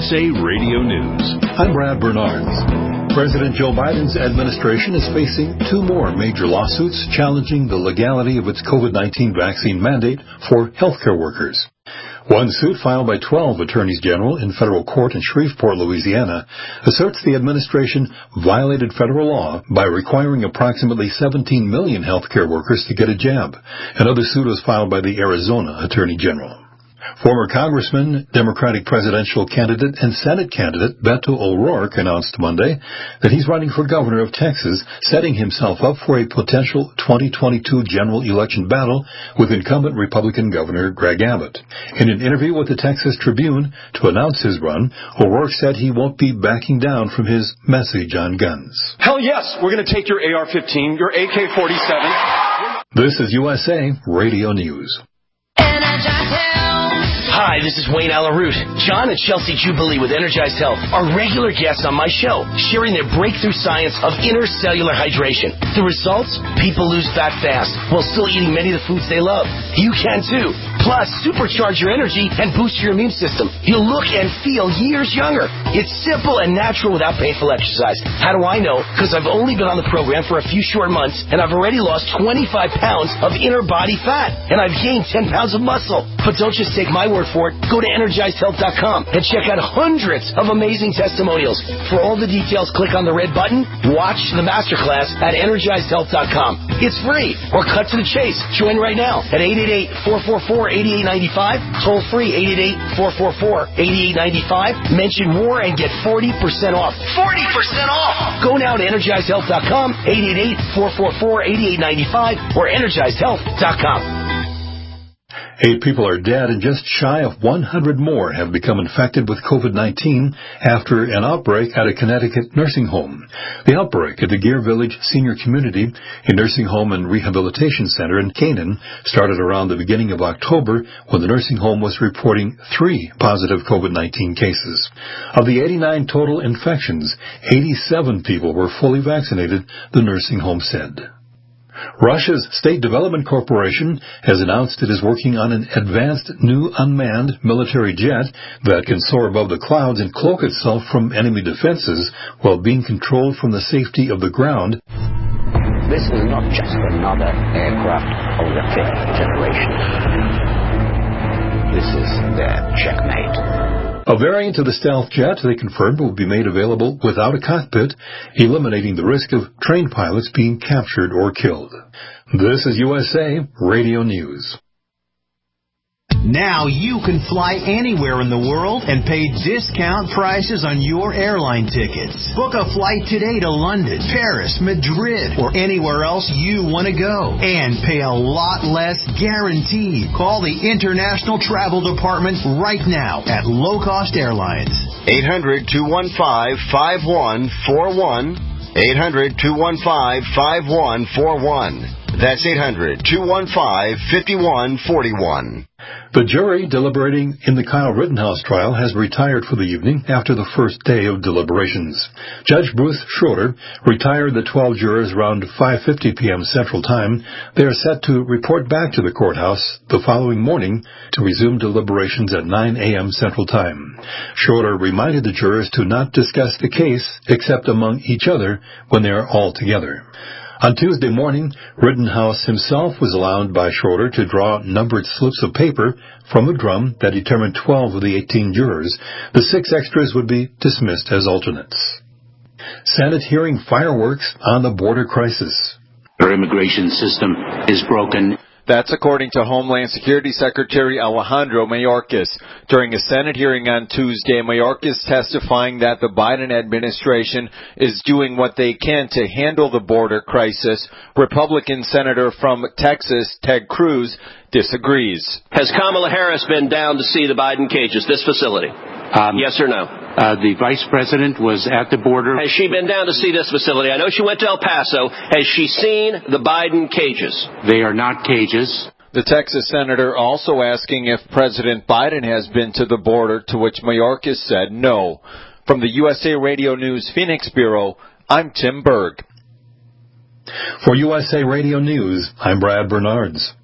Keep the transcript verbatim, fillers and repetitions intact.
S A Radio News. I'm Brad Bernards. President Joe Biden's administration is facing two more major lawsuits challenging the legality of its COVID nineteen vaccine mandate for healthcare workers. One suit filed by twelve attorneys general in federal court in Shreveport, Louisiana, asserts the administration violated federal law by requiring approximately seventeen million healthcare workers to get a jab. Another suit was filed by the Arizona Attorney General. Former Congressman, Democratic presidential candidate, and Senate candidate Beto O'Rourke announced Monday that he's running for governor of Texas, setting himself up for a potential twenty twenty-two general election battle with incumbent Republican Governor Greg Abbott. In an interview with the Texas Tribune to announce his run, O'Rourke said he won't be backing down from his message on guns. Hell yes, we're going to take your A R fifteen, your A K forty-seven. This is U S A Radio News. Hi, this is Wayne Alaroot. John and Chelsea Jubilee with Energized Health are regular guests on my show, sharing their breakthrough science of intercellular hydration. The results? People lose fat fast while still eating many of the foods they love. You can too. Plus, supercharge your energy and boost your immune system. You'll look and feel years younger. It's simple and natural without painful exercise. How do I know? Because I've only been on the program for a few short months, and I've already lost twenty-five pounds of inner body fat, and I've gained ten pounds of muscle. But don't just take my word for it. Go to energized health dot com and check out hundreds of amazing testimonials. For all the details, click on the red button. Watch the masterclass at energized health dot com. It's free, or cut to the chase. Join right now at eight eight eight, four four four, eight eight nine five. Toll free eight eight eight, four four four, eight eight nine five. Mention war and get forty percent off. forty percent off! Go now to energized health dot com, eight eight eight, four four four, eight eight nine five, or energized health dot com. Eight people are dead and just shy of one hundred more have become infected with COVID nineteen after an outbreak at a Connecticut nursing home. The outbreak at the Gear Village Senior Community, a nursing home and rehabilitation center in Canaan, started around the beginning of October when the nursing home was reporting three positive COVID nineteen cases. Of the eighty-nine total infections, eighty-seven people were fully vaccinated, the nursing home said. Russia's State Development Corporation has announced it is working on an advanced new unmanned military jet that can soar above the clouds and cloak itself from enemy defenses while being controlled from the safety of the ground. This is not just another aircraft of the fifth generation. This is their checkmate. A variant of the stealth jet, they confirmed, will be made available without a cockpit, eliminating the risk of trained pilots being captured or killed. This is U S A Radio News. Now you can fly anywhere in the world and pay discount prices on your airline tickets. Book a flight today to London, Paris, Madrid, or anywhere else you want to go. And pay a lot less guaranteed. Call the International Travel Department right now at Low Cost Airlines. eight hundred, two one five, five one four one. eight hundred, two one five, five one four one. That's eight hundred, two one five, five one four one. The jury deliberating in the Kyle Rittenhouse trial has retired for the evening after the first day of deliberations. Judge Bruce Schroeder retired the twelve jurors around five fifty p.m. Central Time. They are set to report back to the courthouse the following morning to resume deliberations at nine a.m. Central Time. Schroeder reminded the jurors to not discuss the case except among each other when they are all together. On Tuesday morning, Rittenhouse himself was allowed by Schroeder to draw numbered slips of paper from a drum that determined twelve of the eighteen jurors. The six extras would be dismissed as alternates. Senate hearing fireworks on the border crisis. Our immigration system is broken. That's according to Homeland Security Secretary Alejandro Mayorkas. During a Senate hearing on Tuesday, Mayorkas testifying that the Biden administration is doing what they can to handle the border crisis. Republican Senator from Texas, Ted Cruz, disagrees. Has Kamala Harris been down to see the Biden cages, this facility? Um, yes or no? Uh, the vice president was at the border. Has she been down to see this facility? I know she went to El Paso. Has she seen the Biden cages? They are not cages. The Texas senator also asking if President Biden has been to the border, to which Mayorkas said no. From the U S A Radio News Phoenix Bureau, I'm Tim Berg. For U S A Radio News, I'm Brad Bernards.